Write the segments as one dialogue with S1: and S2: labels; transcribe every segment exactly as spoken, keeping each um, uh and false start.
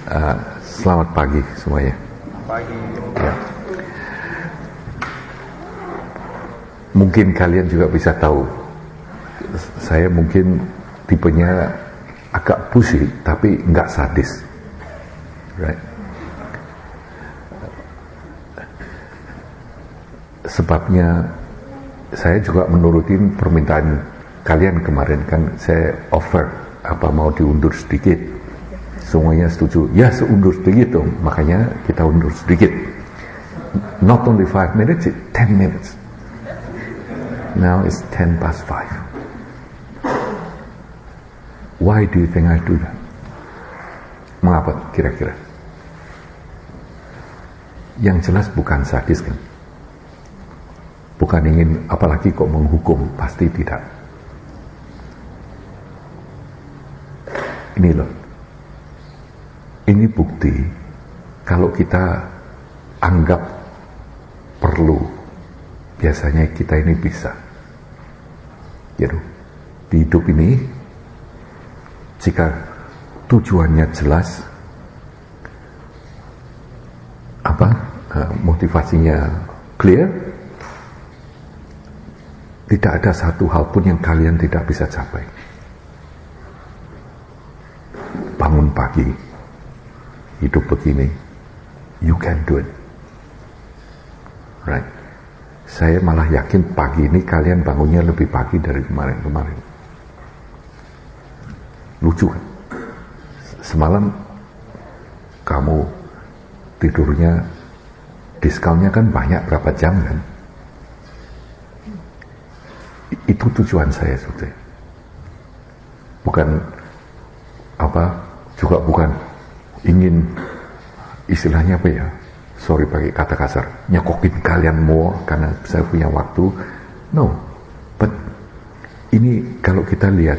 S1: Uh, selamat pagi semuanya.
S2: Pagi.
S1: Ya. Mungkin kalian juga bisa tahu, saya mungkin tipenya agak pushy, tapi nggak sadis, right? Sebabnya saya juga menurutin permintaan kalian kemarin, kan saya offer apa mau diundur sedikit. Semuanya setuju, ya seundur sedikit dong, makanya kita undur sedikit. Not only five minutes, it's ten minutes. Now it's ten past five. Why do you think I do that? Mengapa kira-kira? Yang jelas bukan sadis kan? Bukan ingin, apalagi kok menghukum, pasti tidak. Ini loh, ini bukti kalau kita anggap perlu, biasanya kita ini bisa. Gitu. Di hidup ini, jika tujuannya jelas, apa motivasinya clear, tidak ada satu hal pun yang kalian tidak bisa capai. Bangun pagi, hidup begini, you can do it, right? Saya malah yakin pagi ini kalian bangunnya lebih pagi dari kemarin-kemarin. Lucu kan? Semalam kamu tidurnya, diskonnya kan banyak, berapa jam kan? Itu tujuan saya sebetulnya. Bukan apa, juga bukan ingin istilahnya apa ya, sorry pakai kata kasar, nyokokin kalian more karena saya punya waktu. No, but ini kalau kita lihat,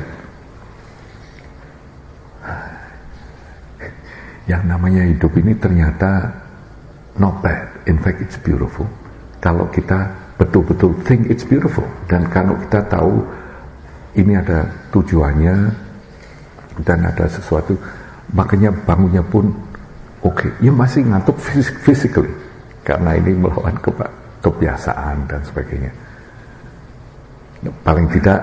S1: yang namanya hidup ini ternyata not bad, in fact it's beautiful. Kalau kita betul-betul think it's beautiful, dan kalau kita tahu ini ada tujuannya dan ada sesuatu, makanya bangunnya pun oke, okay. Ya masih ngantuk physically karena ini melawan ke- kebiasaan dan sebagainya. Paling tidak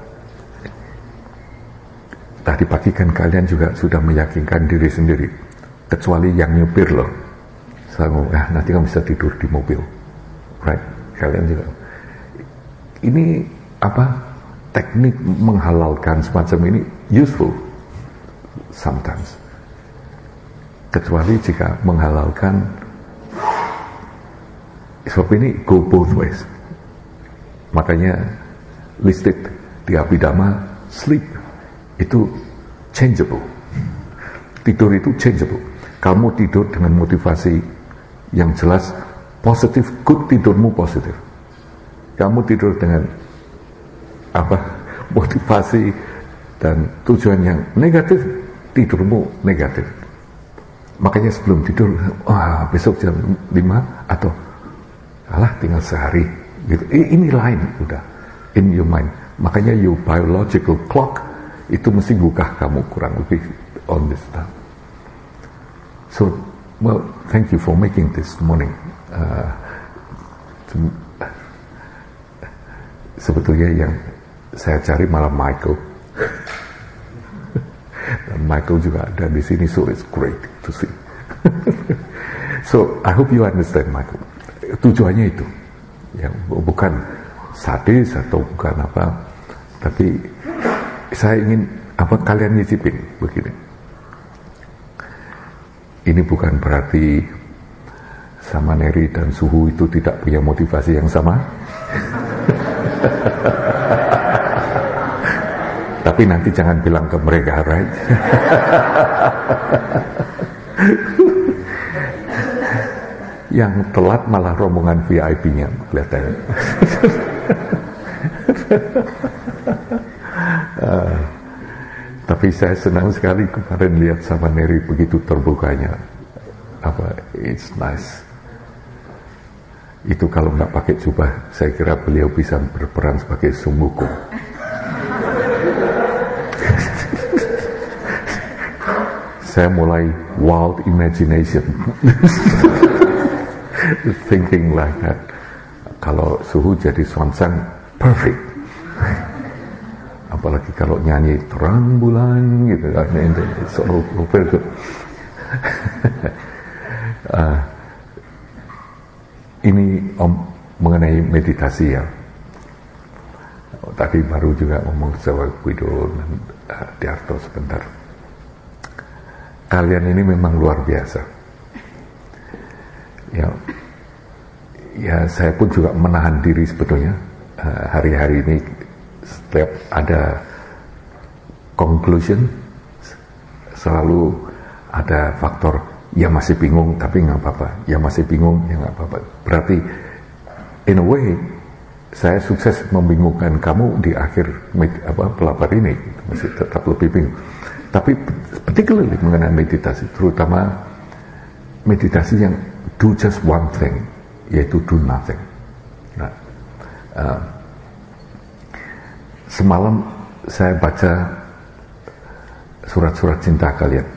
S1: tadi pagi kan kalian juga sudah meyakinkan diri sendiri, kecuali yang nyupir loh. Saya ngomong, ah, nanti kamu bisa tidur di mobil, right? Kalian juga. Ini apa? Teknik menghalalkan semacam ini useful sometimes. Kecuali jika menghalalkan, sebab ini go both ways. Makanya listed di Abhidhamma, sleep itu changeable. Tidur itu changeable. Kamu tidur dengan motivasi yang jelas, positif, good, tidurmu positif. Kamu tidur dengan apa? Motivasi dan tujuan yang negatif, tidurmu negatif. Makanya sebelum tidur, wah besok jam lima atau alah tinggal sehari gitu. Ini lain udah in your mind. Makanya your biological clock itu mesti gugah kamu kurang lebih on this time. So, well, thank you for making this morning. Uh, to, sebetulnya yang saya cari malah Michael. Dan Michael juga ada di sini, so it's great to see. So I hope you understand, Michael. Tujuannya itu, ya, bukan sadis atau bukan apa, tapi saya ingin apa kalian nyicipin begini. Ini bukan berarti sama Neri dan Suhu itu tidak punya motivasi yang sama. Tapi nanti jangan bilang ke mereka, right? Yang telat malah rombongan V I P-nya kelihatannya. uh, tapi saya senang sekali kemarin lihat sama Neri begitu terbukanya. Apa, it's nice. Itu kalau nggak pakai jubah, saya kira beliau bisa berperan sebagai sumuko. saya mulai wild imagination. Thinking like that. Kalau suhu jadi swansang, perfect. Apalagi kalau nyanyi terang bulan gitu kan, it's all very good. uh, ini om mengenai meditasi ya. Tadi baru juga ngomong sama Guido dan uh, Diarto sebentar. Kalian ini memang luar biasa. Ya, ya saya pun juga menahan diri sebetulnya. Uh, hari-hari ini setiap ada conclusion selalu ada faktor ya masih bingung tapi nggak apa-apa, ya masih bingung ya nggak apa-apa. Berarti in a way saya sukses membingungkan kamu di akhir med, apa pelapar ini, masih tetap lebih bingung. Tapi particularly mengenai meditasi, terutama meditasi yang do just one thing, yaitu do nothing. Nah, uh, semalam saya baca surat-surat cinta kalian,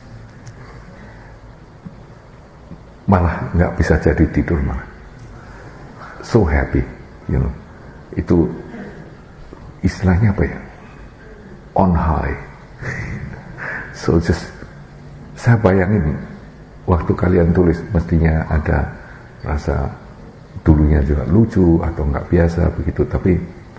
S1: malah nggak bisa jadi tidur malah. So happy, you know. Itu istilahnya apa ya? On high. So just saya bayangin waktu kalian tulis mestinya ada rasa dulunya juga lucu atau nggak biasa begitu, tapi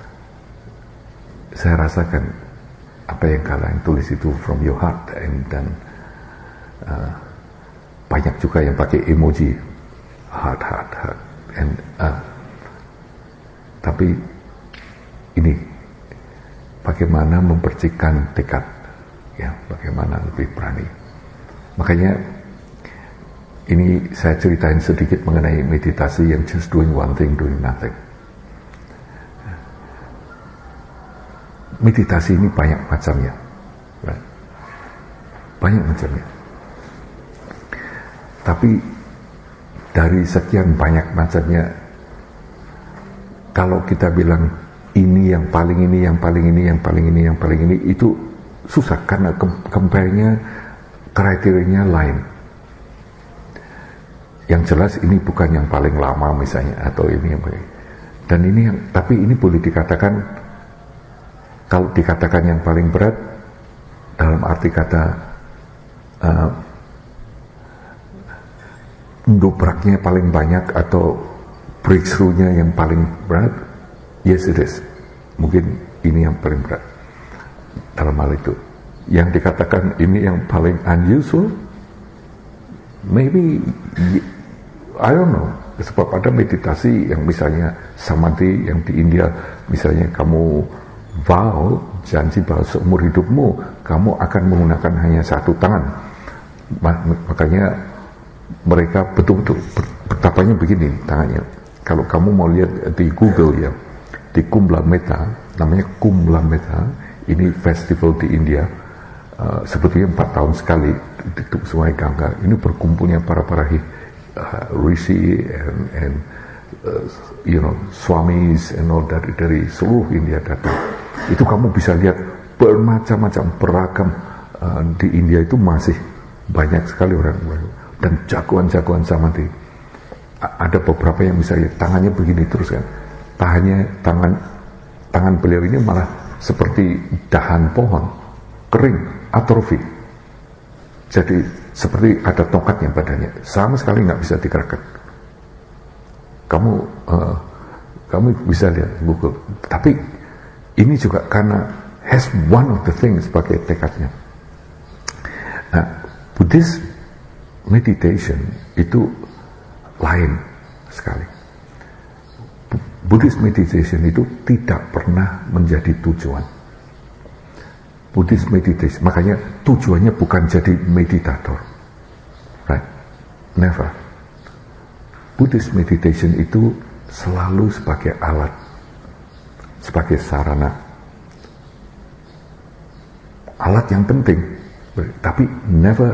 S1: saya rasakan apa yang kalian tulis itu from your heart, and, dan uh, banyak juga yang pakai emoji heart heart heart, and uh, tapi ini bagaimana mempercikan tekad, ya bagaimana lebih berani. Makanya ini saya ceritain sedikit mengenai meditasi yang just doing one thing, doing nothing. Meditasi ini banyak macamnya, right? Banyak macamnya. Tapi dari sekian banyak macamnya, kalau kita bilang ini yang paling ini, yang paling ini, yang paling ini, yang paling ini, itu susah karena compare-nya, kriterianya lain. Yang jelas ini bukan yang paling lama misalnya, atau ini yang paling, dan ini yang, tapi ini boleh dikatakan, kalau dikatakan yang paling berat dalam arti kata uh, dobraknya paling banyak atau breakthrough-nya yang paling berat, yes it is. Mungkin ini yang paling berat dalam hal itu. Yang dikatakan ini yang paling unusual, maybe I don't know. Sebab ada meditasi yang misalnya samadhi yang di India, misalnya kamu vow, janji bahwa seumur hidupmu kamu akan menggunakan hanya satu tangan. Makanya mereka betul-betul betapanya begini tangannya. Kalau kamu mau lihat di Google ya, di Kumbh Mela, namanya Kumbh Mela, ini festival di India, uh, sebetulnya empat tahun sekali di Sungai Gangga. Ini berkumpulnya para para uh, rishi and, and uh, you know swamis and all dari dari seluruh India datang. Itu kamu bisa lihat bermacam-macam beragam uh, di India itu masih banyak sekali orang dan jagoan-jagoan samadhi. Ada beberapa yang misalnya tangannya begini terus kan, tangannya tangan tangan beliau ini malah seperti dahan pohon kering, atrofi. Jadi seperti ada tongkatnya badannya, sama sekali nggak bisa digerakkan. Kamu uh, kamu bisa lihat Google. Tapi ini juga karena has one of the things sebagai tekadnya. Nah, Buddhist meditation itu lain sekali. Buddhist meditation itu tidak pernah menjadi tujuan. Buddhist meditation, makanya tujuannya bukan jadi meditator, right? Never. Buddhist meditation itu selalu sebagai alat, sebagai sarana, alat yang penting, tapi never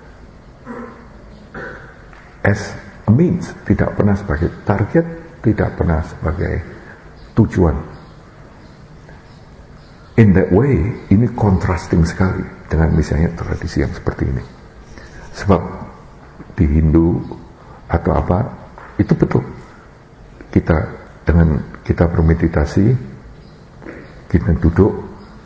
S1: as a means, tidak pernah sebagai target, tidak pernah sebagai tujuan. In that way, ini contrasting sekali dengan misalnya tradisi yang seperti ini. Sebab di Hindu atau apa, itu betul. Kita dengan kita bermeditasi, kita duduk,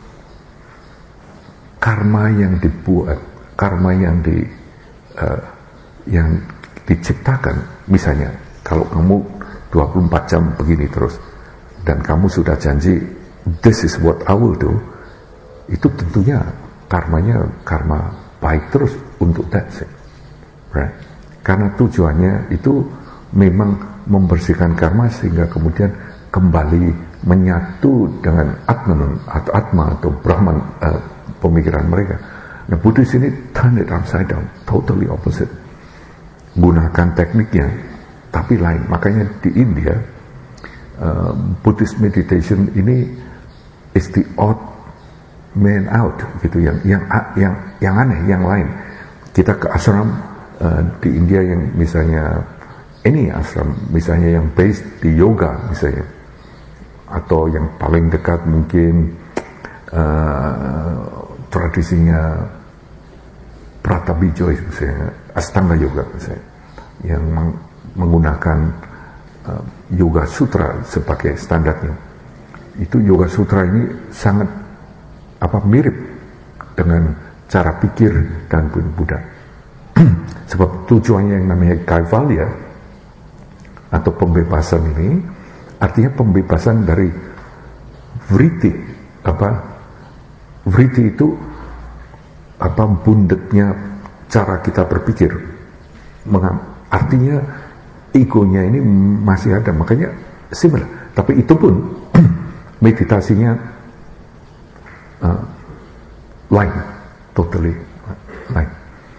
S1: karma yang dibuat, karma yang di uh, yang diciptakan, misalnya kalau kamu dua puluh empat jam begini terus dan kamu sudah janji this is what I will do, itu tentunya karmanya karma baik terus untuk that thing, right? Karena tujuannya itu memang membersihkan karma sehingga kemudian kembali menyatu dengan Atman atau Atma atau Brahman, uh, pemikiran mereka. Nah, Buddhis ini turn it upside down, totally opposite. Gunakan tekniknya, tapi lain. Makanya di India, uh, Buddhist meditation ini is the odd man out, gitu, yang yang yang yang aneh, yang lain. Kita ke ashram uh, di India yang misalnya ini ashram, misalnya yang based di yoga misalnya, atau yang paling dekat mungkin uh, tradisinya Pratabijo misalnya, Astanga Yoga misalnya, yang meng menggunakan uh, Yoga Sutra sebagai standarnya. Itu Yoga Sutra ini sangat apa mirip dengan cara pikir dan Buddha. Sebab tujuannya yang namanya Kaivalya atau pembebasan ini artinya pembebasan dari vritti. Apa vritti itu apa bundetnya cara kita berpikir. Mengam, artinya egonya ini masih ada, makanya similar. Tapi itu pun meditasinya uh, lain, totally lain.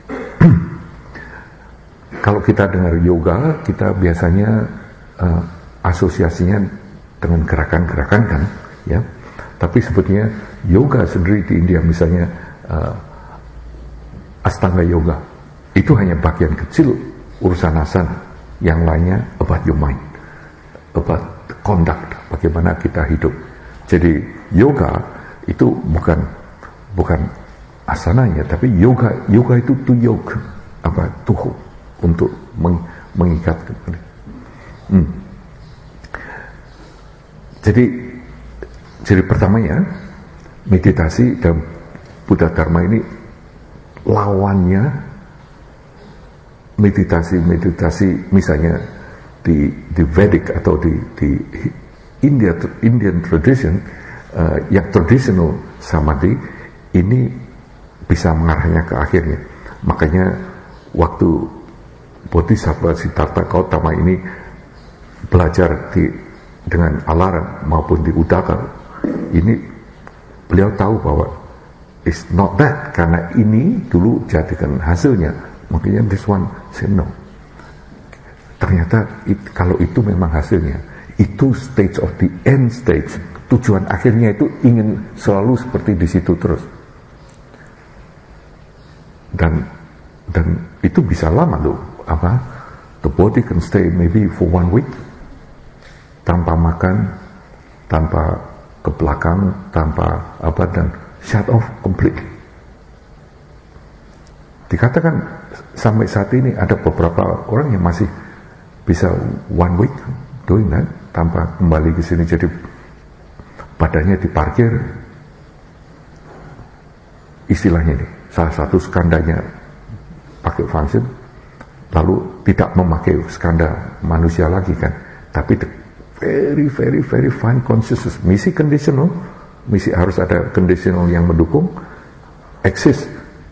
S1: Kalau kita dengar yoga, kita biasanya uh, asosiasinya dengan gerakan-gerakan kan, ya. Tapi sebetulnya yoga sendiri di India misalnya uh, Astanga Yoga itu hanya bagian kecil urusan asana, yang lainnya about your mind, about conduct, bagaimana kita hidup. Jadi yoga itu bukan bukan asananya, tapi yoga yoga itu to yoke, apa tuh untuk meng, mengikat kembali. Hmm. Jadi jadi pertamanya meditasi dan Buddha Dharma ini lawannya meditasi-meditasi misalnya di di Vedic atau di di India Indian tradition, uh, yang traditional samadhi ini bisa mengarahnya ke akhirnya. Makanya waktu Bodhisattva Siddhartha Gautama ini belajar di dengan Alara maupun di Udaka, ini beliau tahu bahwa it's not that, karena ini dulu jadikan hasilnya, makanya this one say no. Ternyata it, kalau itu memang hasilnya, itu stage of the end stage, tujuan akhirnya itu ingin selalu seperti di situ terus. Dan dan itu bisa lama loh, apa? The body can stay maybe for one week tanpa makan, tanpa ke belakang, tanpa apa, dan shut off completely. Dikatakan sampai saat ini ada beberapa orang yang masih bisa one week doing that tanpa kembali ke sini, jadi badannya diparkir, istilahnya ini salah satu skandanya pakai function, lalu tidak memakai skanda manusia lagi kan, tapi the very very very fine consciousness, misi conditional, misi harus ada conditional yang mendukung, exist.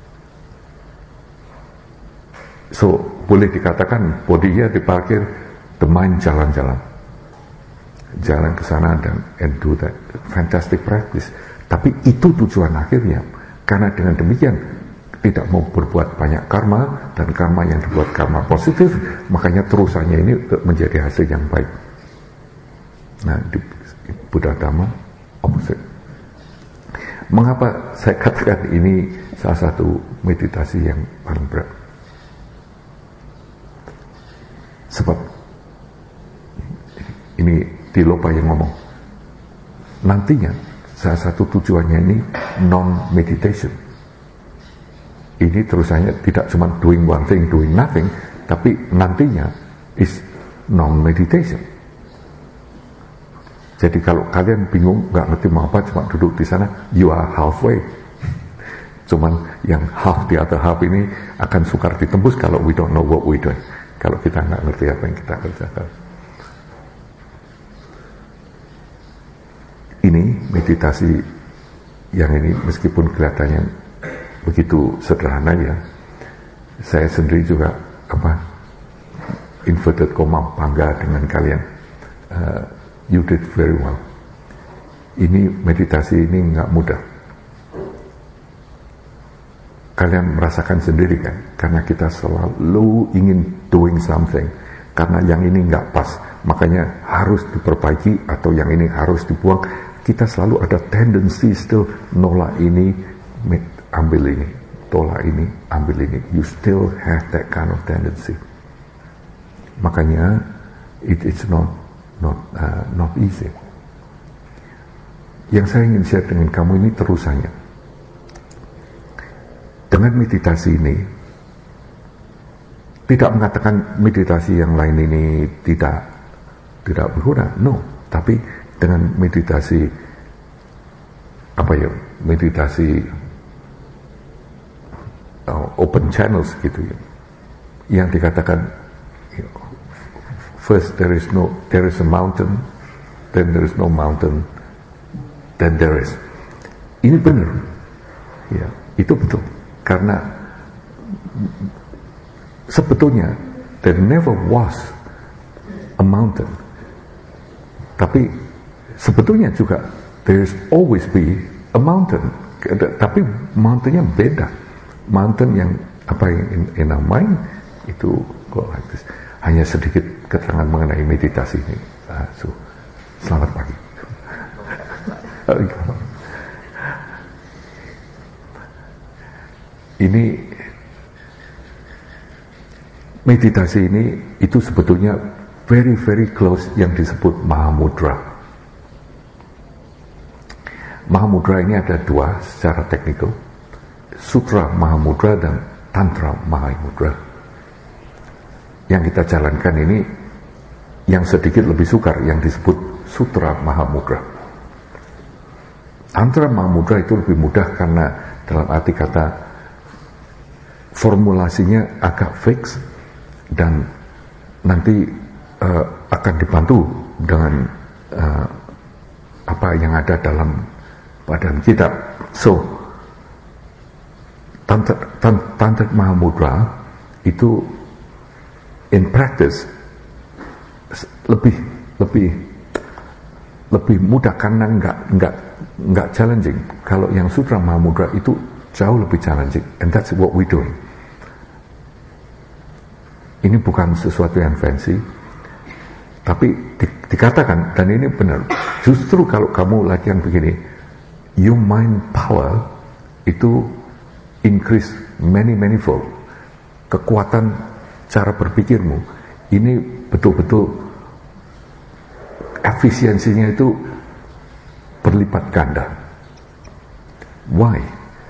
S1: So boleh dikatakan bodinya diparkir, the mind jalan-jalan, jalan ke sana dan and do that fantastic practice. Tapi itu tujuan akhirnya, karena dengan demikian tidak mau berbuat banyak karma, dan karma yang dibuat karma positif, makanya terusannya ini menjadi hasil yang baik. Nah, di Buddha Dhamma opposite. Mengapa saya katakan ini salah satu meditasi yang paling berat? Sebab ini Tilopa yang ngomong, nantinya salah satu tujuannya ini non-meditation. ini terusannya tidak cuma doing one thing, doing nothing, tapi nantinya is non-meditation. Jadi kalau kalian bingung, nggak ngerti mau apa, cuma duduk di sana, you are halfway. Cuman yang half, the other half ini akan sukar ditembus kalau we don't know what we doing. Kalau kita nggak ngerti apa yang kita kerjakan. Ini meditasi yang ini meskipun kelihatannya begitu sederhana ya, saya sendiri juga apa inverted comma bangga dengan kalian. Uh, you did very well. Ini meditasi ini nggak mudah. Kalian merasakan sendiri kan, karena kita selalu ingin doing something, karena yang ini nggak pas, makanya harus diperbaiki atau yang ini harus dibuang. Kita selalu ada tendency still nolak ini, ambil ini, tolak ini, ambil ini. You still have that kind of tendency. Makanya it is not not uh, not easy. Yang saya ingin share dengan kamu ini terusannya. Dengan meditasi ini, tidak mengatakan meditasi yang lain ini tidak tidak berguna, no. Tapi dengan meditasi apa ya, meditasi uh, open channels gitu ya, yang dikatakan you know, first there is no there is a mountain, then there is no mountain, then there is. Ini benar, ya itu betul, karena sebetulnya there never was a mountain, tapi sebetulnya juga there's always be a mountain, tapi mountainnya beda. Mountain yang apa yang in, in our mind itu go like this. Hanya sedikit keterangan mengenai meditasi ini. Uh, so, selamat pagi. Ini meditasi ini itu sebetulnya very very close yang disebut Mahamudra. Mahamudra ini ada dua secara teknikal, Sutra Mahamudra dan Tantra Mahamudra. Yang kita jalankan ini yang sedikit lebih sukar, yang disebut Sutra Mahamudra. Tantra Mahamudra itu lebih mudah karena dalam arti kata formulasinya agak fix dan nanti uh, akan dibantu dengan uh, apa yang ada dalam badan kita. So, Tantra, Tantra Mahamudra itu in practice lebih lebih lebih mudah karena nggak nggak nggak challenging. Kalau yang Sutra Mahamudra itu jauh lebih challenging, and that's what we doing. Ini bukan sesuatu yang fancy, tapi di, dikatakan, dan ini benar, justru kalau kamu latihan begini, your mind power itu increase many many fold. Kekuatan cara berpikirmu ini betul-betul efisiensinya itu berlipat ganda. Why?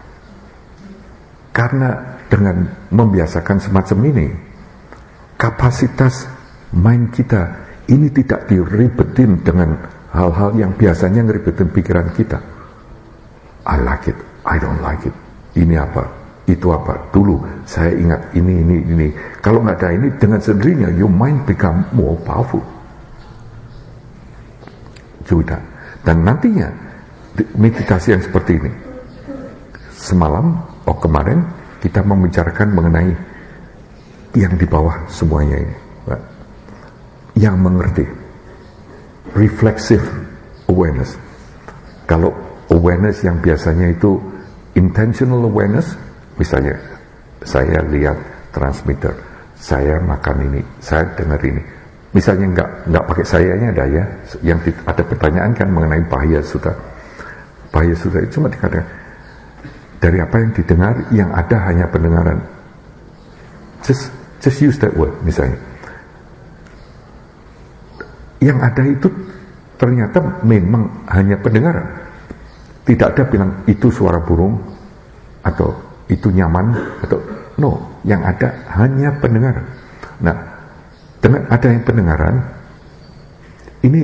S1: Karena dengan membiasakan semacam ini, kapasitas mind kita ini tidak diribetin dengan hal-hal yang biasanya ngeribetin pikiran kita. I like it, I don't like it. Ini apa, itu apa. Dulu saya ingat ini, ini, ini. Kalau nggak ada ini, dengan sendirinya your mind become more powerful. Sudah. Dan nantinya meditasi yang seperti ini. Semalam, oh kemarin kita membicarakan mengenai yang di bawah semuanya ini, yang mengerti, reflexive awareness. Kalau awareness yang biasanya itu intentional awareness, misalnya saya lihat transmitter, saya makan ini, saya dengar ini, misalnya nggak nggak pakai sayanya ada ya, yang di, ada pertanyaan kan mengenai bahaya sudah, bahaya sudah itu cuma dikatakan dari apa yang didengar, yang ada hanya pendengaran. Just just use that word misalnya. Yang ada itu ternyata memang hanya pendengaran. Tidak ada bilang itu suara burung atau itu nyaman atau no, yang ada hanya pendengaran. Nah, dengan ada yang pendengaran, ini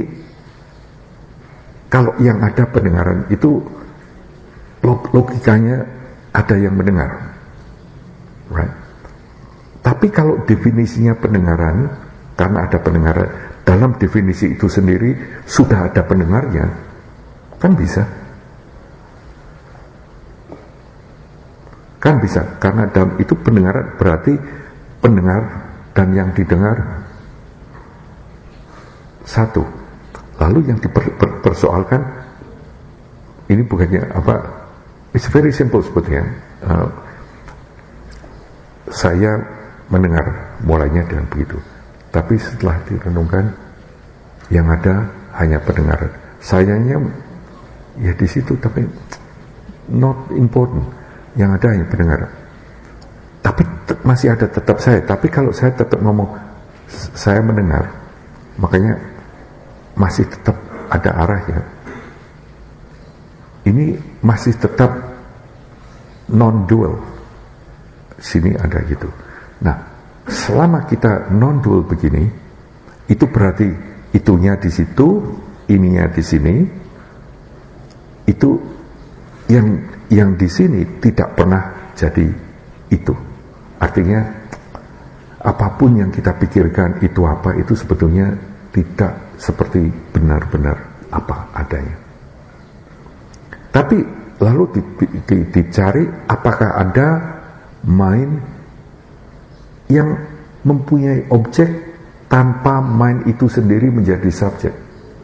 S1: kalau yang ada pendengaran itu logikanya ada yang mendengar, right? Tapi kalau definisinya pendengaran, karena ada pendengaran, dalam definisi itu sendiri sudah ada pendengarnya, kan bisa. Kan bisa, karena dalam itu pendengaran berarti pendengar dan yang didengar satu. Lalu yang dipersoalkan, ini bukannya apa, it's very simple sebetulnya. Uh, saya mendengar, mulainya dengan begitu. Tapi setelah direnungkan, yang ada hanya pendengaran. Sayanya ya di situ, tapi not important. Yang ada hanya pendengaran. Tapi masih ada tetap saya. Tapi kalau saya tetap ngomong saya mendengar, makanya masih tetap ada arahnya. Ini masih tetap non-dual. Sini ada gitu. Nah, selama kita non-dual begini, itu berarti itunya di situ, ininya di sini. Itu yang yang di sini tidak pernah jadi itu. Artinya apapun yang kita pikirkan itu apa, itu sebetulnya tidak seperti benar-benar apa adanya. Tapi lalu di, di, dicari apakah ada mind yang mempunyai objek tanpa mind itu sendiri menjadi subjek.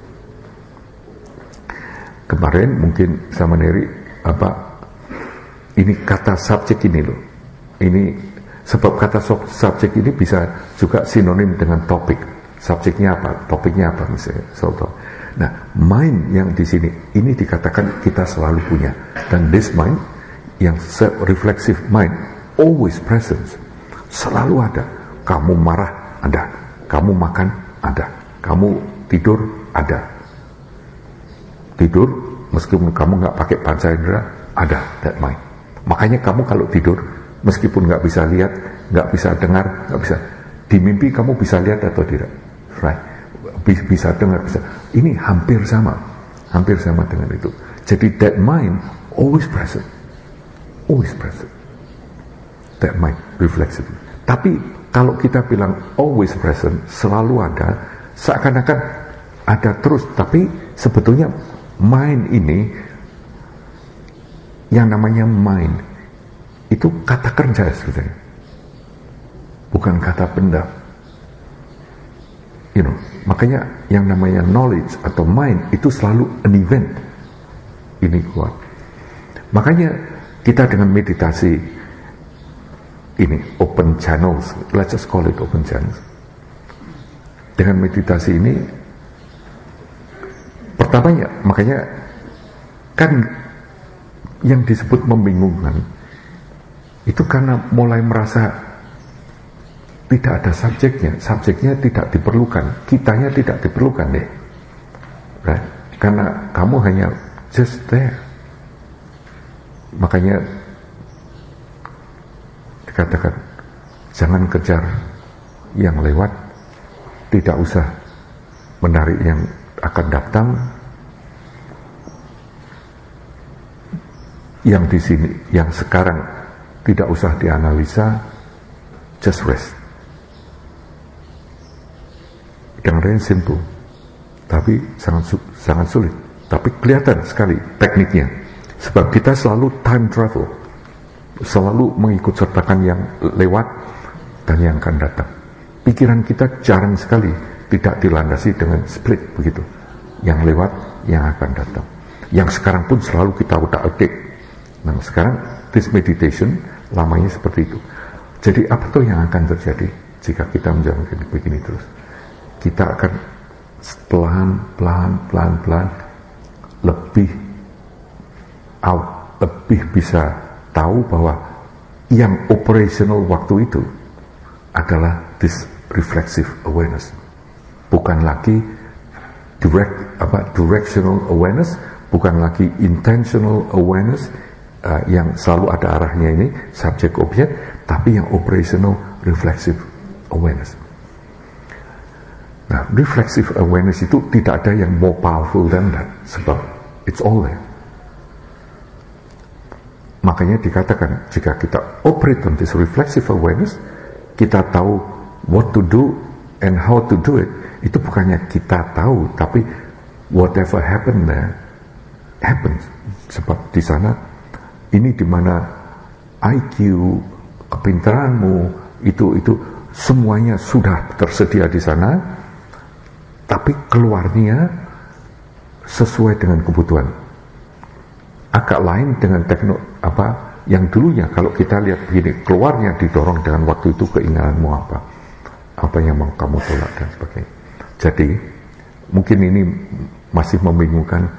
S1: Kemarin mungkin sama Neri apa ini kata subjek ini loh, ini sebab kata subjek ini bisa juga sinonim dengan topik. Subjeknya apa, topiknya apa misalnya. So, nah, mind yang di sini ini dikatakan kita selalu punya, dan this mind yang self-reflexive mind always present, selalu ada. Kamu marah ada, kamu makan ada, kamu tidur ada. Tidur meskipun kamu nggak pakai panca indera ada that mind. Makanya kamu kalau tidur meskipun nggak bisa lihat, nggak bisa dengar, nggak bisa di mimpi kamu bisa lihat atau tidak, right? Bisa dengar, bisa. Ini hampir sama, hampir sama dengan itu. Jadi that mind always present, always present. That mind reflexively. Tapi kalau kita bilang always present, selalu ada, seakan-akan ada terus. Tapi sebetulnya mind ini, yang namanya mind, itu kata kerja sebetulnya, bukan kata benda. You know, makanya yang namanya knowledge atau mind itu selalu an event. Ini kuat. Makanya kita dengan meditasi ini open channels, let's just call it open channels. Dengan meditasi ini, pertamanya, makanya kan yang disebut membingungkan itu karena mulai merasa tidak ada subjeknya, subjeknya tidak diperlukan, kitanya tidak diperlukan deh, right? Karena kamu hanya just there. Makanya dikatakan jangan kejar yang lewat, tidak usah menarik yang akan datang. Yang di sini, yang sekarang tidak usah dianalisa, just rest. Yang simple, tapi sangat sangat sulit. Tapi kelihatan sekali tekniknya. Sebab kita selalu time travel, selalu mengikut sertakan yang lewat dan yang akan datang. Pikiran kita jarang sekali tidak dilandasi dengan split begitu. Yang lewat, yang akan datang. Yang sekarang pun selalu kita utak-atik. Nah sekarang this meditation lamanya seperti itu. Jadi apa tuh yang akan terjadi jika kita menjalankan begini terus? Kita akan pelan pelan pelan pelan lebih out, lebih bisa tahu bahwa yang operational waktu itu adalah this reflexive awareness, bukan lagi direct apa directional awareness, bukan lagi intentional awareness. uh, yang selalu ada arahnya ini, subject object, tapi yang operational reflexive awareness. Nah, reflexive awareness itu tidak ada yang more powerful than that, sebab it's all there. Makanya dikatakan, jika kita operate on this reflexive awareness, kita tahu what to do and how to do it. Itu bukannya kita tahu, tapi whatever happen there, happens. Sebab di sana, ini dimana I Q, kepintaranmu, itu itu semuanya sudah tersedia di sana, tapi keluarnya sesuai dengan kebutuhan. Agak lain dengan teknologi apa yang dulunya, kalau kita lihat begini, keluarnya didorong dengan waktu itu keinginanmu apa, apa yang mau kamu tolak dan sebagainya. Jadi mungkin ini masih membingungkan.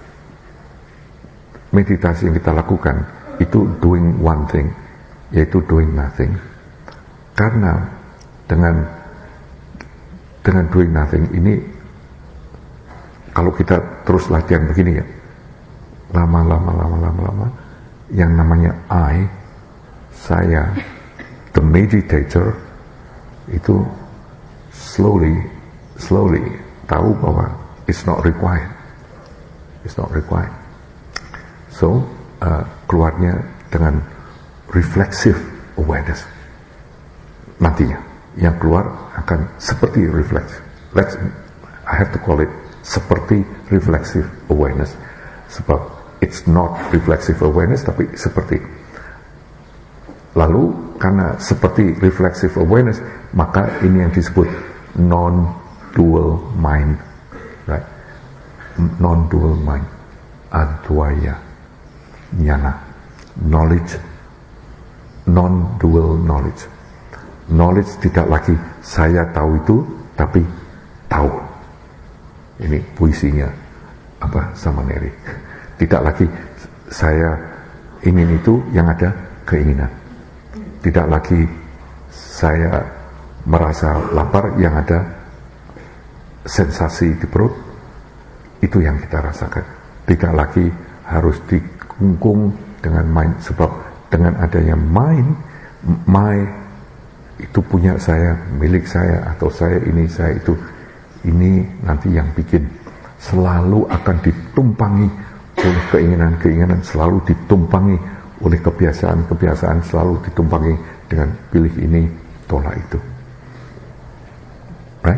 S1: Meditasi yang kita lakukan itu doing one thing, yaitu doing nothing. Karena dengan dengan doing nothing ini, kalau kita terus latihan begini ya, lama-lama, lama-lama, lama, yang namanya I, saya, the meditator, itu slowly, slowly tahu bahwa it's not required, it's not required. So, uh, keluarnya dengan reflexive awareness. Nantinya, yang keluar akan seperti reflex. Let's, I have to call it seperti reflexive awareness. Sebab it's not reflexive awareness, tapi seperti. Lalu, karena seperti reflexive awareness, maka ini yang disebut non-dual mind. Right? Non-dual mind. Advaya. Jnana, knowledge, non-dual knowledge. Knowledge tidak lagi saya tahu itu, tapi tahu. Ini puisinya apa Samaneri. Tidak lagi saya ingin itu, yang ada keinginan. Tidak lagi saya merasa lapar, yang ada sensasi di perut. Itu yang kita rasakan. Tidak lagi harus di kungkung dengan mind, sebab dengan adanya mind, my itu punya saya, milik saya, atau saya ini, saya itu, ini nanti yang bikin selalu akan ditumpangi oleh keinginan-keinginan, selalu ditumpangi oleh kebiasaan-kebiasaan, selalu ditumpangi dengan pilih ini, tolak itu. Right?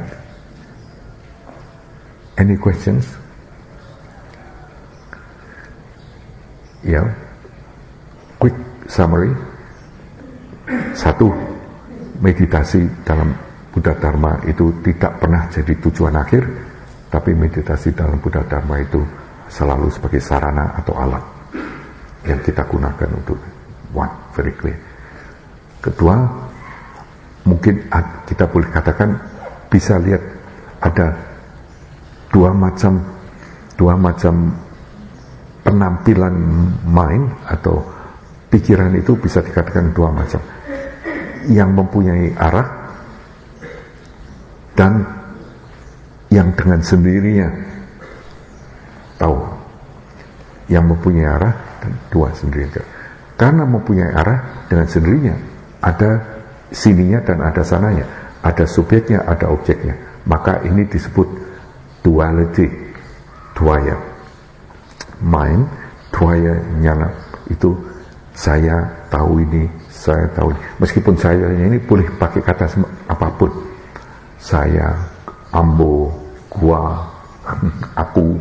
S1: Any questions? Ya, quick summary. Satu, meditasi dalam Buddha Dharma itu tidak pernah jadi tujuan akhir, tapi meditasi dalam Buddha Dharma itu selalu sebagai sarana atau alat yang kita gunakan untuk one, very clear. Kedua, mungkin kita boleh katakan bisa lihat ada dua macam dua macam penampilan mind atau pikiran itu bisa dikatakan dua macam. Yang mempunyai arah dan yang dengan sendirinya tahu. Yang mempunyai arah dan dua sendirinya. Karena mempunyai arah dengan sendirinya, ada sininya dan ada sananya, ada subjeknya, ada objeknya. Maka ini disebut duality, dwaya. Mind, dwaya jnana, itu saya tahu ini, saya tahu ini. Meskipun saya ini boleh pakai kata apapun. Saya, ambo, gua, aku,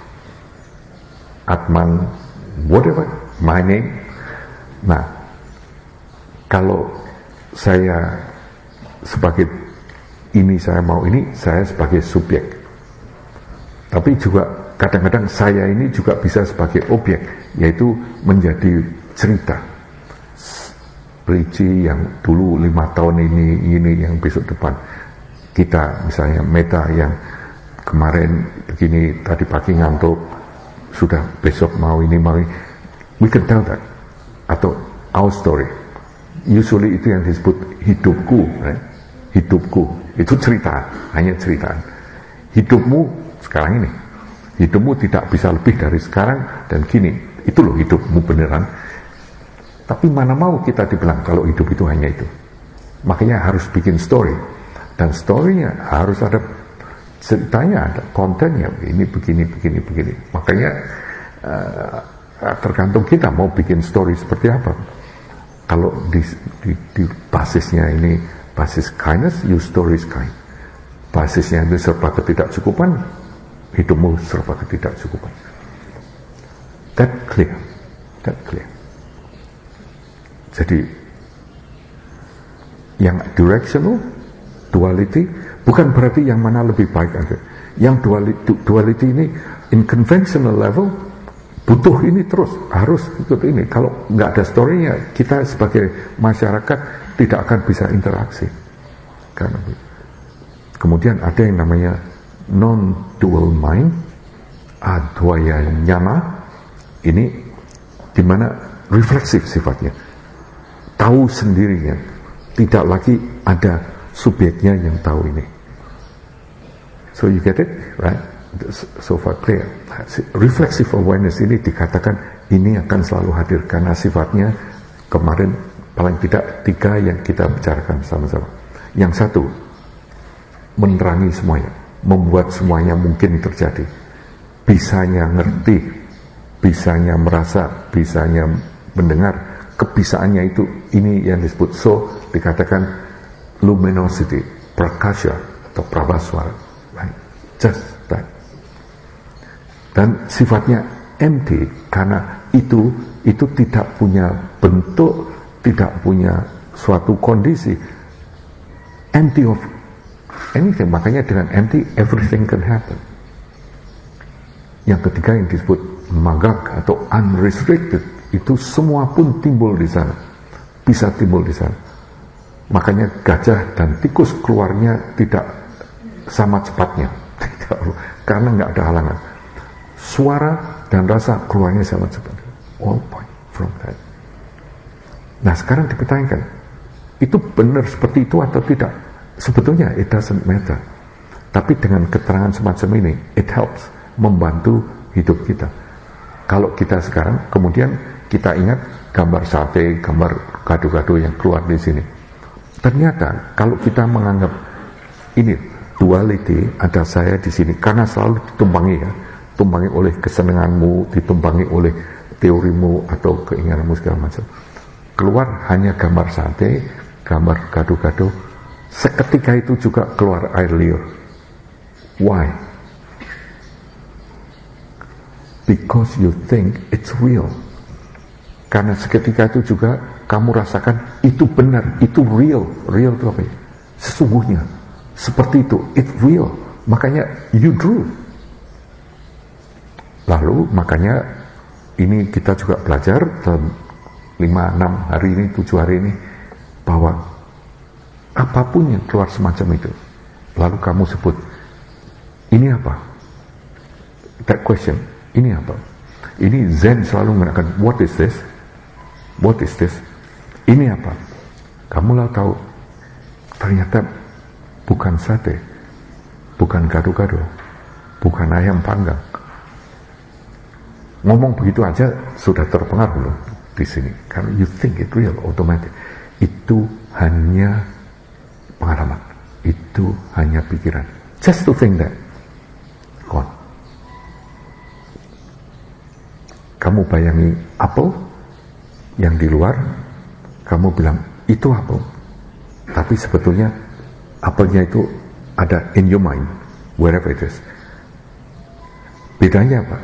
S1: atman, whatever, my name. Nah, kalau saya sebagai ini, saya mau ini, saya sebagai subjek. Tapi juga kadang-kadang saya ini juga bisa sebagai objek, yaitu menjadi cerita. Ricci yang dulu lima tahun ini, ini yang besok depan. Kita misalnya Meta yang kemarin begini, tadi pagi ngantuk, sudah besok mau ini, mau ini. We can tell that. Atau our story. Usually itu yang disebut hidupku. Right? Hidupku. Itu cerita, hanya cerita. Hidupmu sekarang ini. Hidupmu tidak bisa lebih dari sekarang dan kini. Itu loh hidupmu beneran. Tapi mana mau kita dibilang kalau hidup itu hanya itu. Makanya harus bikin story. Dan story-nya harus ada ceritanya, ada kontennya. Ini begini, begini, begini. Makanya uh, tergantung kita mau bikin story seperti apa. Kalau di, di, di basisnya ini basis kindness, you story is kind. Basisnya itu serba ketidakcukupan, hidupmu serba ketidakcukupan. That clear, that clear. Jadi yang directional, duality, bukan berarti yang mana lebih baik aja. Yang duality, duality ini in conventional level butuh ini terus, harus ikut ini. Kalau nggak ada story-nya, kita sebagai masyarakat tidak akan bisa interaksi. Karena kemudian ada yang namanya non-dual mind, advaya nyana, ini dimana refleksif sifatnya, tahu sendirinya, tidak lagi ada subjeknya yang tahu ini. So you get it, right? So far clear. Reflexive awareness ini dikatakan ini akan selalu hadir karena sifatnya kemarin paling tidak tiga yang kita bicarakan sama-sama. Yang satu, menerangi semuanya, membuat semuanya mungkin terjadi. Bisanya ngerti, bisanya merasa, bisanya mendengar, kebisaannya itu, ini yang disebut, so dikatakan luminosity, prakasha atau prabhaswara, right? Just that. Dan sifatnya empty karena itu itu tidak punya bentuk, tidak punya suatu kondisi, empty of anything. Makanya dengan empty everything can happen. Yang ketiga yang disebut magak atau unrestricted, itu semua pun timbul di sana, bisa timbul di sana. Makanya gajah dan tikus keluarnya tidak sama cepatnya, karena nggak ada halangan. Suara dan rasa keluarnya sama cepat. All point from that. Nah sekarang dipertanyakan, itu benar seperti itu atau tidak? Sebetulnya it doesn't matter. Tapi dengan keterangan semacam ini, it helps, membantu hidup kita. Kalau kita sekarang, kemudian kita ingat gambar sate, gambar gado-gado yang keluar di sini. Ternyata kalau kita menganggap ini duality, ada saya di sini, karena selalu ditumpangi ya, tumpangi oleh kesenanganmu, ditumpangi oleh teorimu atau keinginanmu segala macam. Keluar hanya gambar sate, gambar gado-gado, seketika itu juga keluar air liur. Why? Because you think it's real. Karena seketika itu juga kamu rasakan itu benar, itu real. Real itu apa ya? Sesungguhnya. Seperti itu, it's real. Makanya you drew. Lalu makanya ini kita juga belajar dalam lima enam hari ini, tujuh hari ini, bahwa apapun yang keluar semacam itu, lalu kamu sebut, ini apa? That question, ini apa? Ini Zen selalu mengatakan, what is this? What is this? Ini apa? Kamu lah tahu, ternyata bukan sate, bukan gado-gado, bukan ayam panggang. Ngomong begitu aja sudah terpengaruh loh di sini. Karena you think it real, automatic. Itu hanya pengalaman. Itu hanya pikiran. Just to think that. Gone. Kamu bayangi apel yang di luar, kamu bilang itu apel. Tapi sebetulnya apelnya itu ada in your mind, wherever it is. Bedanya apa?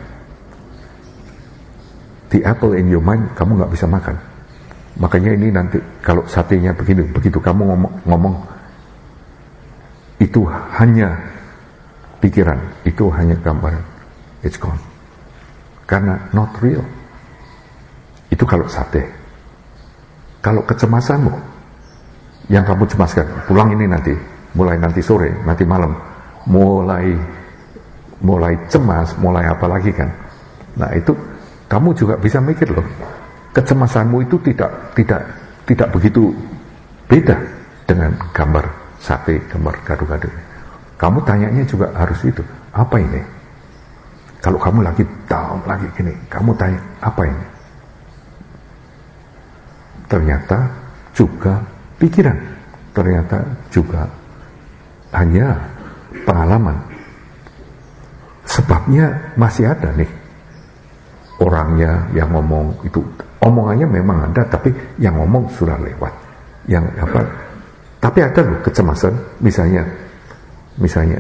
S1: The apple in your mind kamu nggak bisa makan. Makanya ini nanti kalau satenya begini, begitu kamu ngomong, ngomong itu hanya pikiran, itu hanya gambaran, it's gone. Karena not real. Itu kalau sate. Kalau kecemasanmu yang kamu cemaskan, pulang ini nanti, mulai nanti sore, nanti malam, mulai mulai cemas, mulai apa lagi kan? Nah itu kamu juga bisa mikir loh, kecemasanmu itu tidak tidak tidak begitu beda dengan gambar sate, gambar gado-gado. Kamu tanyanya juga harus itu, apa ini? Kalau kamu lagi down lagi gini, kamu tanya apa ini? ternyata juga pikiran, ternyata juga hanya pengalaman. Sebabnya masih ada nih orangnya yang ngomong itu, omongannya memang ada, tapi yang ngomong sudah lewat. Yang apa? Tapi ada loh kecemasan, misalnya, misalnya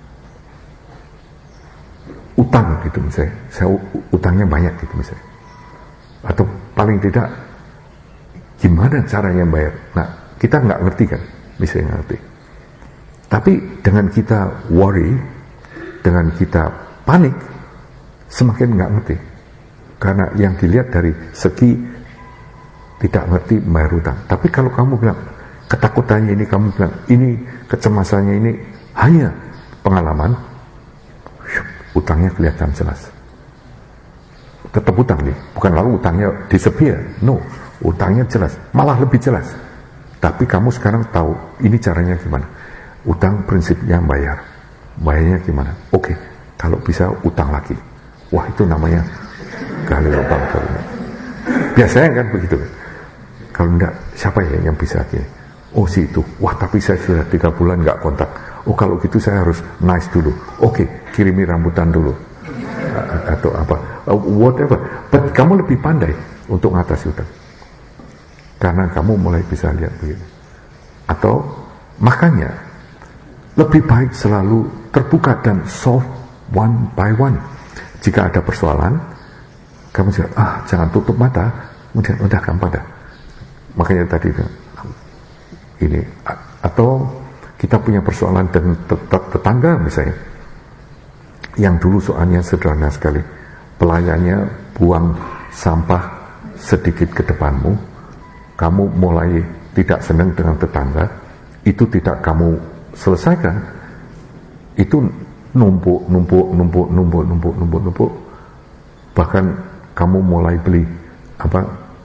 S1: utang gitu misalnya, saya utangnya banyak gitu misalnya, atau paling tidak gimana caranya bayar. Nah, kita nggak ngerti kan, misalnya ngerti. Tapi dengan kita worry, dengan kita panik, semakin nggak ngerti. Karena yang dilihat dari segi tidak ngerti bayar utang. Tapi kalau kamu bilang, ketakutannya ini, kamu bilang, ini kecemasannya ini hanya pengalaman, utangnya kelihatan jelas. Tetap utang nih, bukan lalu utangnya disappear. No, utangnya jelas, malah lebih jelas. Tapi kamu sekarang tahu, ini caranya gimana. Utang prinsipnya bayar. Bayarnya gimana? Oke, kalau bisa utang lagi. Wah, itu namanya gali lubang darurat. Biasanya kan begitu. Kalau enggak, siapa ya yang bisa gini? Oh, si itu. Wah, tapi saya sudah tiga bulan nggak kontak. Oh, kalau gitu saya harus nice dulu. Oke, kirimi rambutan dulu. Atau apa. Uh, whatever. But kamu lebih pandai untuk mengatasi utang. Karena kamu mulai bisa lihat begitu. Atau, makanya, lebih baik selalu terbuka dan solve one by one. Jika ada persoalan, kamu jangan, ah, jangan tutup mata, kemudian udah gampang dah. Makanya tadi ini, atau kita punya persoalan dengan tetangga misalnya, yang dulu soalnya sederhana sekali, pelayannya buang sampah sedikit ke depanmu, kamu mulai tidak senang dengan tetangga, itu tidak kamu selesaikan, itu numpuk, numpuk, numpuk, numpuk, numpuk, numpuk, numpuk, bahkan kamu mulai beli apa?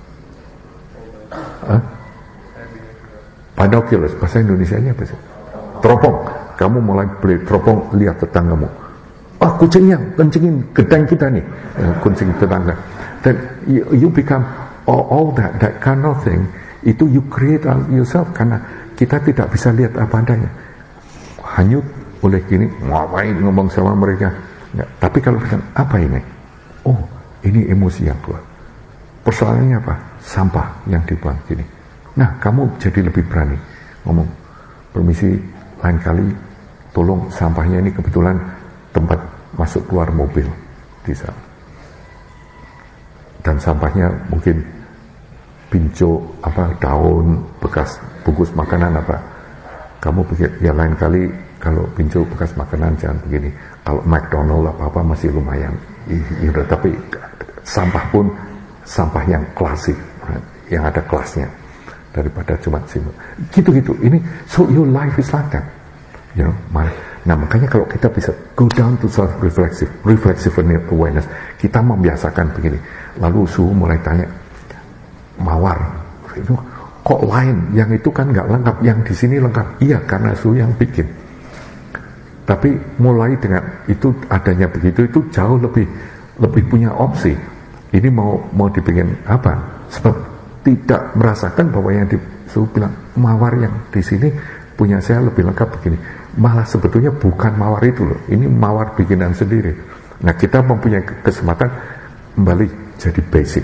S1: Huh? Binoculars, bahasa Indonesianya apa sih? Teropong. Kamu mulai beli teropong, lihat tetanggamu. Ah, kucingnya kencingin gedang kita nih, kucing tetangga. Dan you, you become all, all that, that kind of thing. Itu you create yourself, karena kita tidak bisa lihat apa adanya. Hanyut oleh gini, ngapain ngomong sama mereka. Nggak. Tapi kalau kita, apa ini? Oh, ini emosi yang keluar. Persoalannya apa? Sampah yang dibuang gini. Nah, kamu jadi lebih berani ngomong, permisi, lain kali tolong sampahnya ini kebetulan tempat masuk keluar mobil di sana. Dan sampahnya mungkin pinco, apa, daun, bekas bungkus makanan apa. Kamu pikir, ya lain kali kalau pinco bekas makanan jangan begini. Kalau McDonald apa-apa masih lumayan. Ya, tapi sampah pun sampah yang klasik, yang ada kelasnya, daripada cuma simpel. Gitu-gitu. Ini, so your life is like that. You know, my, nah makanya kalau kita bisa go down to self-reflexive, reflexive awareness, kita membiasakan begini. Lalu suhu mulai tanya, mawar, itu kok lain? Yang itu kan nggak lengkap, yang di sini lengkap. Iya, karena suhu yang bikin. Tapi mulai dengan itu adanya begitu, itu jauh lebih lebih punya opsi. Ini mau mau dibikin apa? Sebab tidak merasakan bahwa yang di suhu bilang mawar yang di sini punya saya lebih lengkap begini. Malah sebetulnya bukan mawar itu loh. Ini mawar bikinan sendiri. Nah, kita mempunyai kesempatan kembali jadi basic.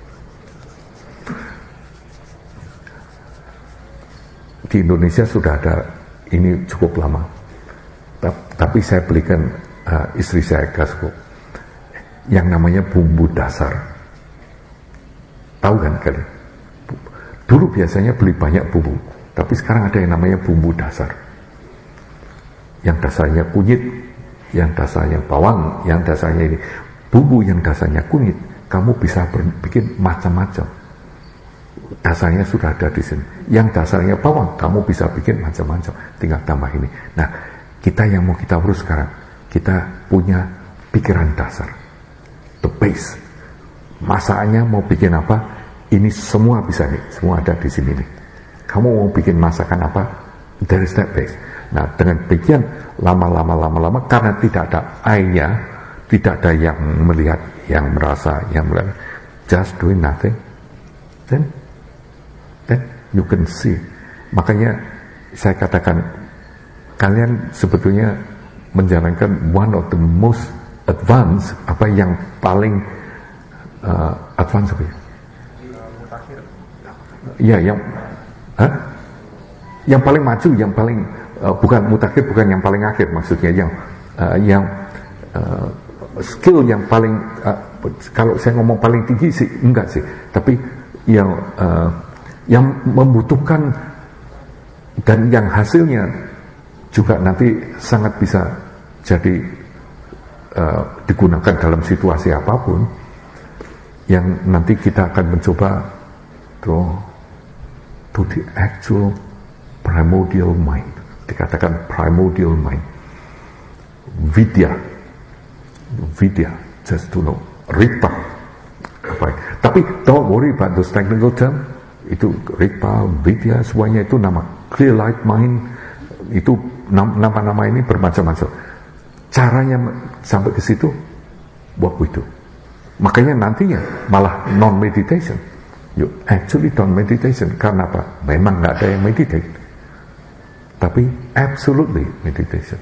S1: Di Indonesia sudah ada ini cukup lama. Tapi saya belikan uh, istri saya Gasco yang namanya bumbu dasar. Tahu kan kalian? Dulu biasanya beli banyak bumbu, tapi sekarang ada yang namanya bumbu dasar. Yang dasarnya kunyit, yang dasarnya bawang, yang dasarnya ini. Bumbu yang dasarnya kunyit, kamu bisa bikin macam-macam. Dasarnya sudah ada di sini. Yang dasarnya bawang, kamu bisa bikin macam-macam. Tinggal tambah ini. Nah, kita yang mau kita urus sekarang, kita punya pikiran dasar, the base. Masakannya mau bikin apa? Ini semua bisa nih, semua ada di sini nih. Kamu mau bikin masakan apa? There is that base. Nah, dengan demikian lama-lama lama-lama karena tidak ada I-nya, tidak ada yang melihat, yang merasa, yang melihat, just doing nothing, then then you can see. Makanya saya katakan kalian sebetulnya menjalankan one of the most advanced, apa yang paling uh, advance apa ya? Ya, yang huh? yang paling maju, yang paling uh, bukan mutakhir, bukan yang paling akhir maksudnya, yang uh, yang uh, skill yang paling uh, kalau saya ngomong paling tinggi sih enggak sih, tapi yang uh, yang membutuhkan dan yang hasilnya juga nanti sangat bisa jadi uh, digunakan dalam situasi apapun, yang nanti kita akan mencoba to to the actual primordial mind, dikatakan primordial mind, vidya, vidya, just to know, rikpa, apa? Tapi don't worry about those technical term, itu rikpa, vidya, semuanya itu nama clear light mind, itu nama-nama ini bermacam-macam. Caranya sampai ke situ, what we do. Makanya nantinya malah non-meditation. You actually don't meditation. Karena apa? Memang nggak ada yang meditate. Tapi absolutely meditation.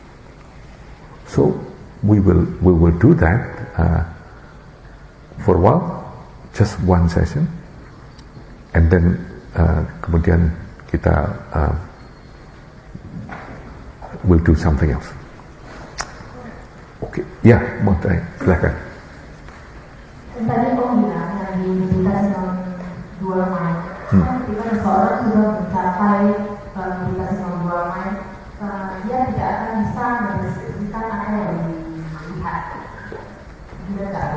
S1: So we will we will do that uh, for a while, just one session, and then uh, kemudian kita uh, will do something else. Oke, okay. Ya, mau tanya, silakan.
S2: Tadi Om bilang yang di meditasi non dual mind, hmm. kan ketika seseorang sudah mencapai uh, meditasi non dual mind, uh, dia tidak akan bisa mendeskripsikan apa yang dilihat. Dia tahu.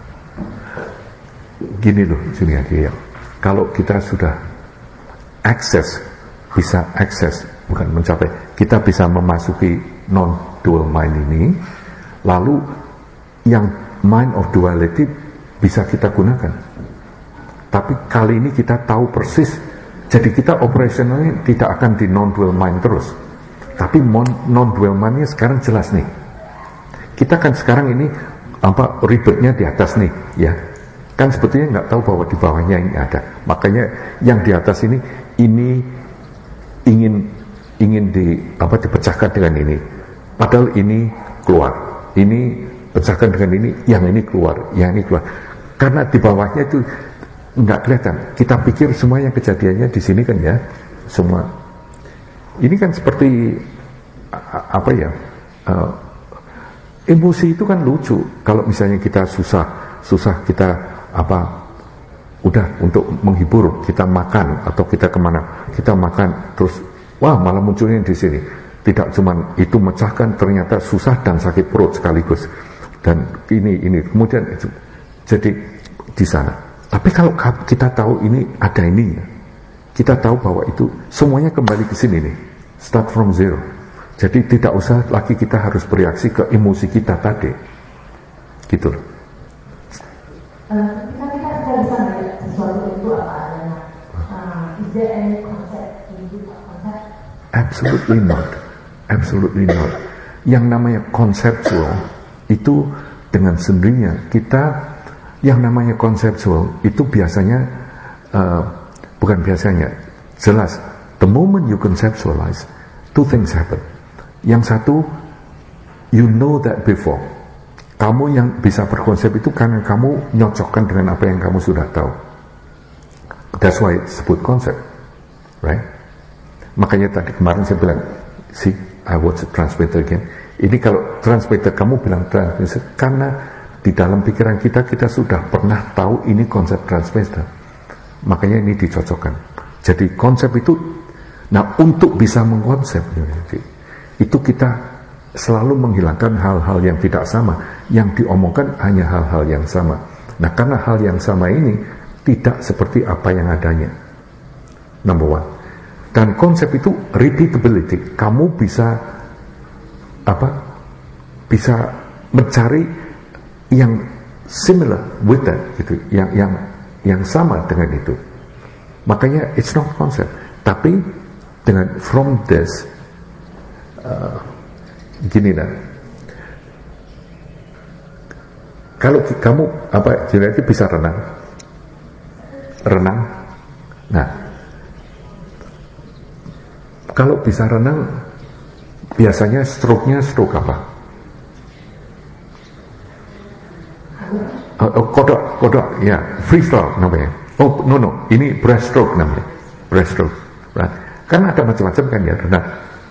S1: Gini loh, sini aja ya. Kalau kita sudah akses, bisa akses, bukan mencapai, kita bisa memasuki non dual mind ini, lalu yang mind of duality bisa kita gunakan. Tapi kali ini kita tahu persis, jadi kita operasionalnya tidak akan di non-dual mind terus. Tapi non-dual mindnya sekarang jelas nih. Kita kan sekarang ini apa ribetnya di atas nih, ya. Kan sebetulnya nggak tahu bahwa di bawahnya ini ada. Makanya yang di atas ini, ini ingin ingin di apa dipecahkan dengan ini. Padahal ini keluar, ini pecahkan dengan ini, yang ini keluar, yang ini keluar. Karena di bawahnya itu nggak kelihatan. Kita pikir semua yang kejadiannya di sini kan ya, semua. Ini kan seperti apa ya? Uh, emosi itu kan lucu. Kalau misalnya kita susah, susah kita apa? Udah untuk menghibur, kita makan atau kita kemana? Kita makan terus, wah malah munculnya di sini. Tidak cuman itu mecahkan, ternyata susah dan sakit perut sekaligus. Dan ini ini kemudian jadi di sana. Tapi kalau kita tahu ini ada ininya, kita tahu bahwa itu semuanya kembali ke sini nih, start from zero. Jadi tidak usah lagi kita harus bereaksi ke emosi kita tadi, gitu loh.
S2: Kita kita sudah bisa melihat sesuatu itu apa adanya. Uh, is there any concept in this concept?
S1: Absolutely not, absolutely not. Yang namanya konseptual itu dengan sendirinya kita. Yang namanya konseptual itu biasanya uh, bukan biasanya jelas, the moment you conceptualize, two things happen. Yang satu, you know that before. Kamu yang bisa berkonsep itu karena kamu nyocokkan dengan apa yang kamu sudah tahu. That's why disebut konsep, right? Makanya tadi kemarin saya bilang, see, I watch the translator again. Ini kalau translator kamu bilang translator karena di dalam pikiran kita, kita sudah pernah tahu ini konsep transmitter. Makanya ini dicocokkan. Jadi konsep itu, nah untuk bisa mengkonsep, itu kita selalu menghilangkan hal-hal yang tidak sama. Yang diomongkan hanya hal-hal yang sama. Nah karena hal yang sama ini tidak seperti apa yang adanya. Number one. Dan konsep itu repeatability. Kamu bisa apa? Bisa mencari yang similar with that, gitu, yang yang yang sama dengan itu. Makanya it's not concept, tapi dengan from this uh, gini nah, kalau kamu apa jadi bisa renang, renang, nah kalau bisa renang, biasanya stroke-nya stroke apa? Oh, oh, kodok, kodok, ya, freestyle namanya. Oh, no, no, ini breaststroke namanya, breaststroke. Right? Kan ada macam-macam kan ya, renang.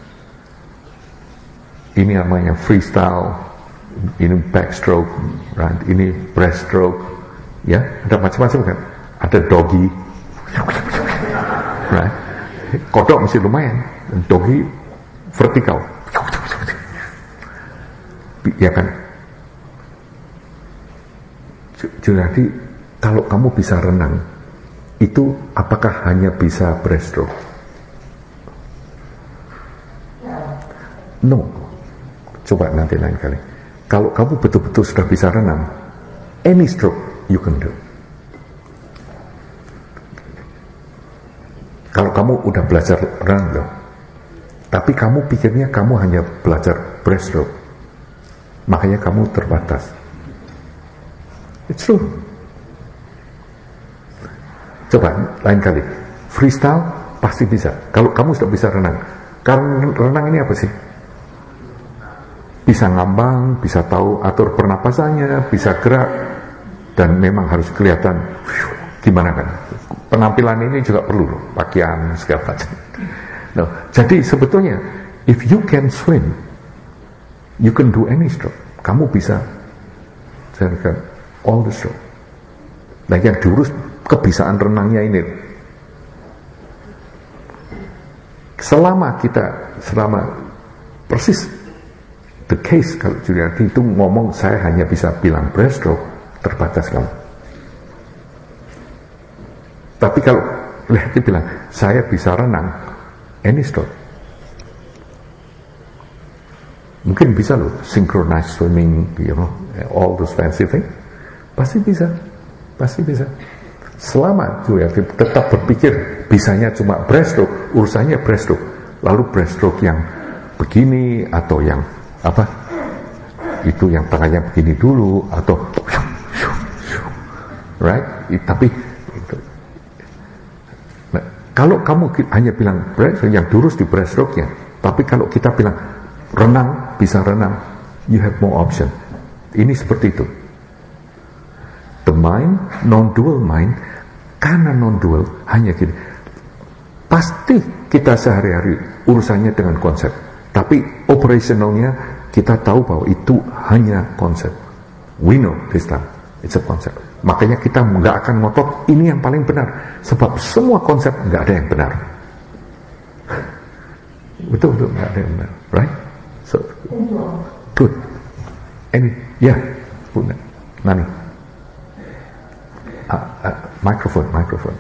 S1: Ini namanya freestyle, ini backstroke, right? Ini breaststroke, ya, ada macam-macam kan. Ada doggy, right? Kodok masih lumayan, doggy vertikal, ya kan. Jadi kalau kamu bisa renang, itu apakah hanya bisa breaststroke? No. Coba nanti lain kali. Kalau kamu betul-betul sudah bisa renang, any stroke you can do. Kalau kamu udah belajar renang loh, tapi kamu pikirnya kamu hanya belajar breaststroke, makanya kamu terbatas. It's true. Coba lain kali, freestyle pasti bisa. Kalau kamu sudah bisa renang, karena renang ini apa sih? Bisa ngambang, bisa tahu atur pernapasannya, bisa gerak, dan memang harus kelihatan. Gimana kan? Penampilan ini juga perlu loh, pakaian segala macam. No, jadi sebetulnya, if you can swim, you can do any stroke. Kamu bisa, saya katakan, all the stroke. Nah, yang diurus kebisaan renangnya ini. Selama kita, selama persis the case, kalau Juliarti itu ngomong saya hanya bisa bilang breaststroke, terbatas kamu. Tapi kalau lihat dia bilang saya bisa renang any stroke, mungkin bisa loh synchronized swimming, you know, all those fancy things, pasti bisa, pasti bisa. Selama Juliarti tetap berpikir bisanya cuma breaststroke, urusannya breaststroke, lalu breaststroke yang begini atau yang apa, itu yang tangannya begini dulu atau right, tapi itu. Nah, kalau kamu hanya bilang breaststroke, yang durus di breaststroke-nya, tapi kalau kita bilang renang, bisa renang, you have more option. Ini seperti itu. The mind, non-dual mind, karena non-dual hanya gini, pasti kita sehari-hari urusannya dengan konsep, tapi operationalnya kita tahu bahwa itu hanya konsep. We know this time, it's a concept. Makanya kita nggak akan ngotot ini yang paling benar, sebab semua konsep nggak ada yang benar. Betul betul nggak ada yang benar, right? So good. Any, ya, yeah, Bu Nani. Uh, uh, microphone, microphone.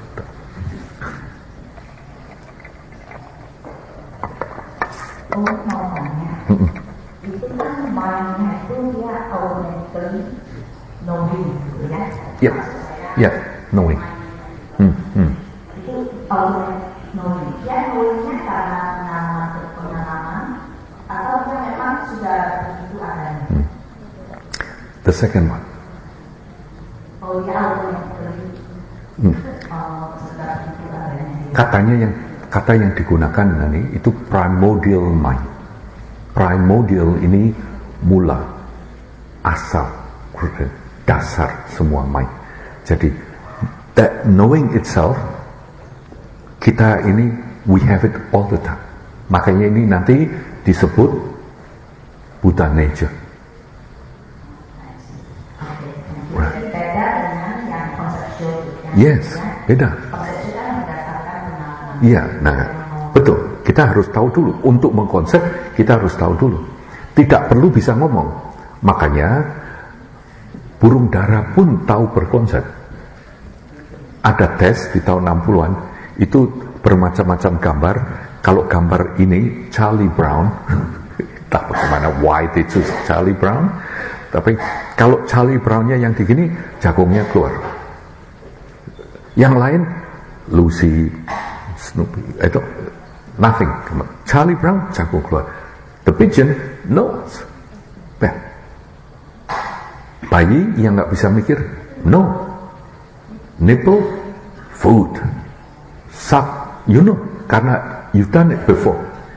S2: Oh, mau tanya.
S1: Mm-mm.
S2: Itu kan mindnya itu dia automatically knowing gitu ya?
S1: Ya, ya, knowing. Hmm, hmm.
S2: Itu automatic knowing. Dia knowingnya karena pengalaman pengalaman atau dia memang sudah begitu adanya?
S1: Hmm. The second one.
S2: Oh, dia automatically
S1: Hmm.
S2: oh, sudah begitu adanya.
S1: Katanya yang kata yang digunakan ini itu primordial mind. Primordial ini mula, asal, dasar semua mind. Jadi that knowing itself, kita ini we have it all the time. Makanya ini nanti disebut Buddha nature. Right.
S2: Beda dengan yang konseptual.
S1: Yes, beda.
S2: Konseptual kan berdasarkan pengalaman.
S1: Iya, nah betul. Kita harus tahu dulu. Untuk mengkonsep, kita harus tahu dulu. Tidak perlu bisa ngomong. Makanya burung dara pun tahu berkonsep. Ada tes di tahun enam puluhan, itu bermacam-macam gambar. Kalau gambar ini Charlie Brown, tak bagaimana why they choose Charlie Brown. Tapi kalau Charlie Brown-nya yang begini, jagungnya keluar. Yang lain Lucy, Snoopy, itu nothing. Charlie Brown jagung keluar. The pigeon knows. Nah, bayi yang nggak bisa mikir, no. Nipple, food. Suck, you know, karena you've done it before.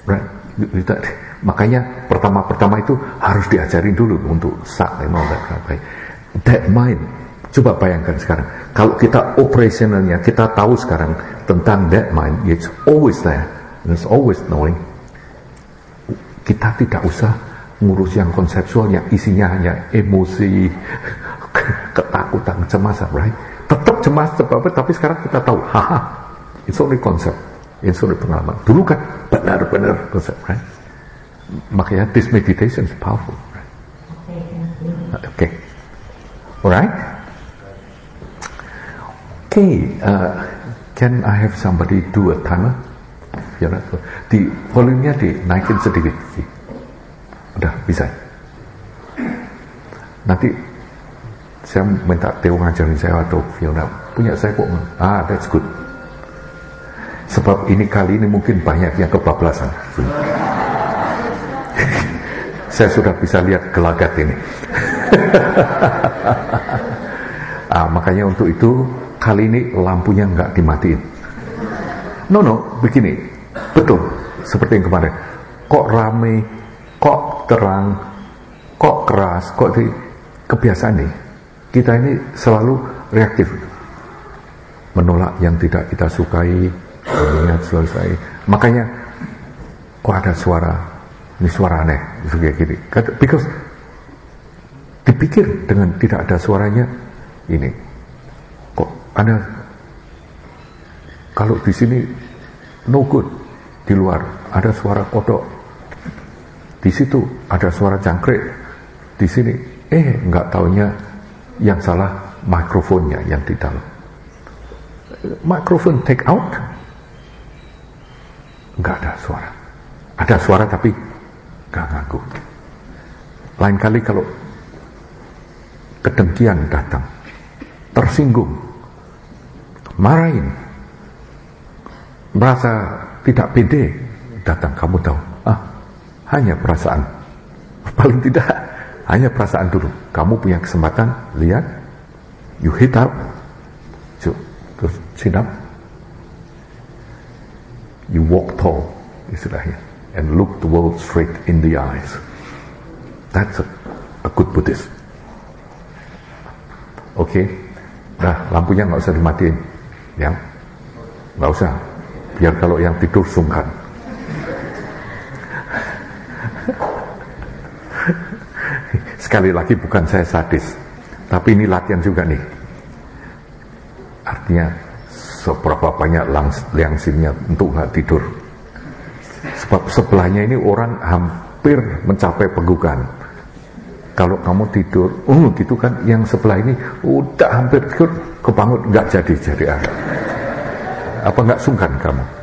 S1: right? Makanya pertama-pertama itu harus diajarin dulu untuk sak and all that kind of thing. That mind, coba bayangkan sekarang, kalau kita operationalnya, kita tahu sekarang tentang that mind, it's always there, it's always knowing. Kita tidak usah ngurus yang konseptual, yang isinya hanya emosi, ketakutan, kecemasan, right? Tetap cemas, apa, tapi sekarang kita tahu, haha, it's only concept, it's only pengalaman. Dulu kan benar-benar konsep, right? Makanya this meditation is powerful, right? Okay, alright? Okay, uh, can I have somebody do a timer? Ya, di volumenya dinaikin sedikit. Udah bisa. Nanti saya minta Theo ngajarin saya atau Fiona punya saya kok. Ah, that's good. Sebab ini kali ini mungkin banyak yang kebablasan. Saya sudah bisa lihat gelagat ini. Ah, makanya untuk itu kali ini lampunya nggak dimatiin. No no, begini, betul seperti yang kemarin. Kok rame, kok terang, kok keras, kok di, kebiasaan nih. Kita ini selalu reaktif, menolak yang tidak kita sukai, mengingat selesai. Makanya kok ada suara, ini suara aneh, kayak gini. Because dipikir dengan tidak ada suaranya, ini kok ada. Kalau di sini no good, di luar ada suara kodok, di situ ada suara jangkrik, di sini eh nggak taunya yang salah mikrofonnya yang di dalam. Mikrofon take out, nggak ada suara. Ada suara tapi nggak ngaku. Lain kali kalau kedengkian datang, tersinggung, marahin, merasa tidak pede datang, kamu tahu, ah hanya perasaan, paling tidak hanya perasaan dulu. Kamu punya kesempatan, lihat, you hit up, terus sit up, you walk tall, istilahnya, and look the world straight in the eyes. That's a, a good Buddhist. Oke, okay. Nah lampunya nggak usah dimatiin, ya, nggak usah. Biar kalau yang tidur sungkan. Sekali lagi bukan saya sadis, tapi ini latihan juga nih. Artinya seberapa banyak liangsinnya untuk nggak tidur. Sebab sebelahnya ini orang hampir mencapai penggugan. Kalau kamu tidur, uh, gitu kan, yang sebelah ini udah hampir tidur, kebangun nggak jadi jadi apa. Apa nggak sungkan kamu?